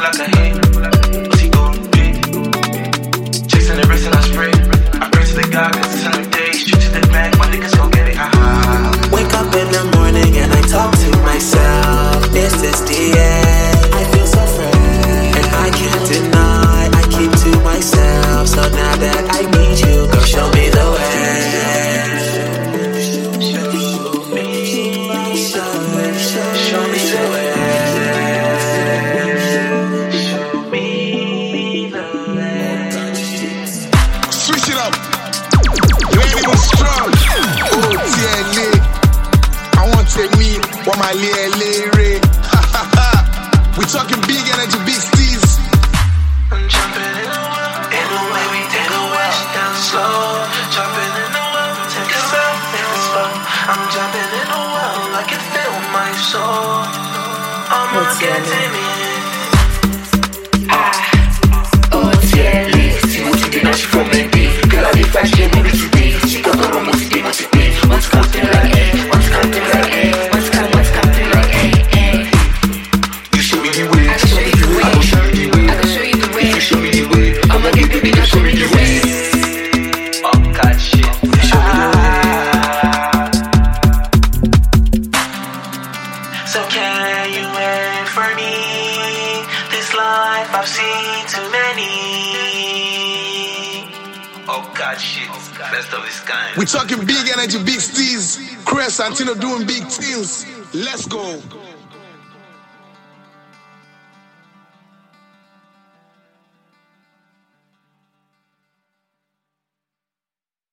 like a hate. What's he gon' be? Chasing the wrist and I spray. I pray to the God, cause it's another day. Shoot to the bank, my niggas gon' get it. Wake up in the morning and I talk to myself. This is the end. I feel so fresh, and I can't deny. I keep to myself. So now that I need you, girl, show me the way. Switch it up. You ain't even strong. Oh, TLA. I want to take me what my LA. We talking big energy, big steez. I'm jumping in the well. In the way we take a wash down slow. Jumping in the well, take a step in the slow. I'm jumping in the well, I can feel my soul. I'm gonna get timid. So can you wait for me? This life I've seen too many. Oh God, shit. Best of this kind. We talking big energy, big steez. Chris Santino doing big things. Let's go.